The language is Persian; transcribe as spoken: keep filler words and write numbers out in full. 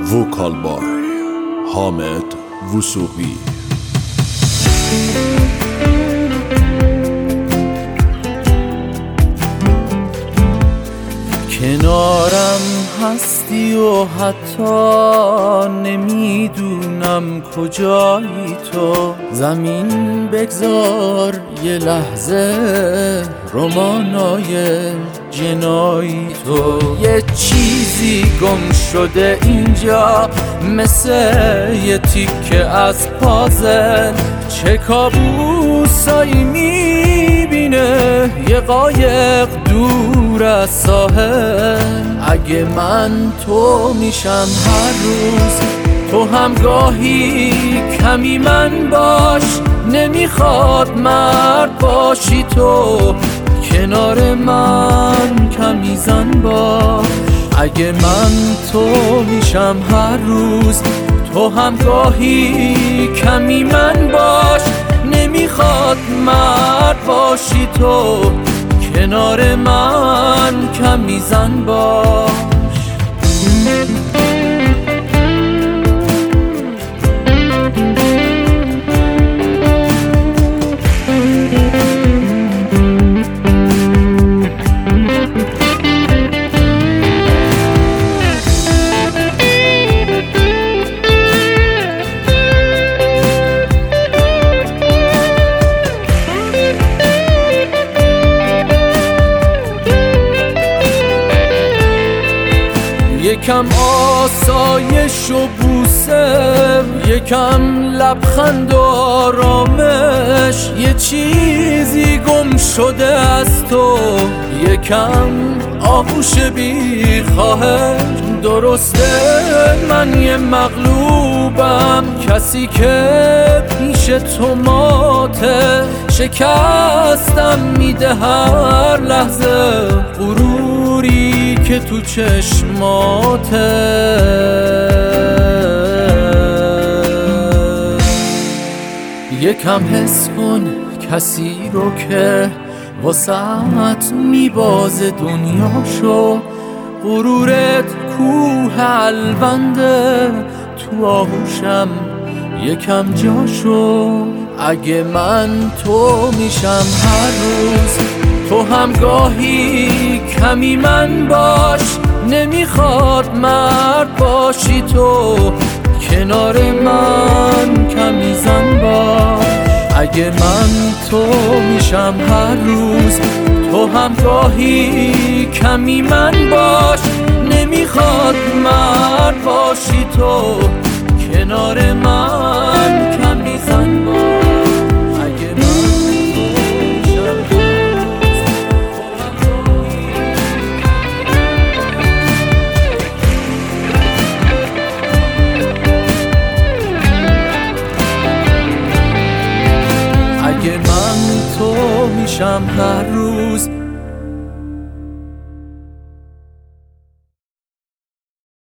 وکال بای حامد وثوقی. کنارم هستی و حتی نمیدونم کجایی تو. زمین بگذار یه لحظه رمانای جنایی تو. یه چیزی گم شده اینجا مثل یه تیکه از پازل. چه کابوسایی میبینه یه قایق دور از ساحل. اگه من تو میشم هر روز، تو هم گاهی کمی من باش. نمیخواد مرد باشی تو، کنار من کمی زن باش. اگه من تو میشم هر روز، تو هم گاهی کمی من باش. نمیخواد مرد باشی تو، کنار من کمی زن باش. یکم آسایش و بوسه، یکم لبخند و آرامش. یه چیزی گم شده از تو، یکم آغوش بی خواهش. درسته من یه مغلوبم، کسی که پیش تو ماته. شکستم میده هر لحظه غروری که تو چشماته. یکم حس کن کسی رو که واسهت میبازه دنیاشو. غرورت کوه الونده، تو آغوشم یکم جاشو. اگه من تو میشم هر روز، تو هم گاهی کمی من باش. نمیخواد مرد باشی تو، کنار من کمی زن باش. اگه من تو میشم هر روز، تو هم گاهی کمی من باش. نمیخواد مرد باشی تو، کنار من کمی زن باش. اگه من تو میشم هر روز،